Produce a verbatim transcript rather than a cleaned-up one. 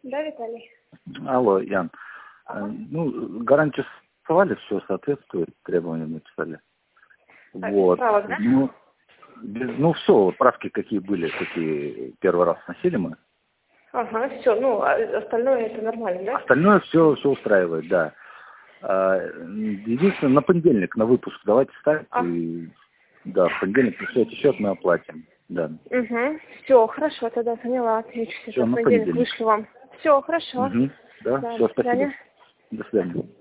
Да, Виталий? Алло, Ян. Ага. Ну, гарантию сформировали, все соответствует требованиям, написали. А, Вот. справок, да? Ну, без, ну все, правки какие были, какие первый раз носили мы. Ага, все, ну, а остальное это нормально, да? Остальное все, все устраивает, да. А, единственное, на понедельник, на выпуск давайте ставить. А. И, да, в понедельник пришлете счет, мы оплатим. Да. Угу. Все, хорошо, тогда поняла, отвечу. Все, Сейчас в на понедельник понедельник. вышлю вам. Все, хорошо. Угу. Да, Да, все, до спасибо. свидания. До свидания.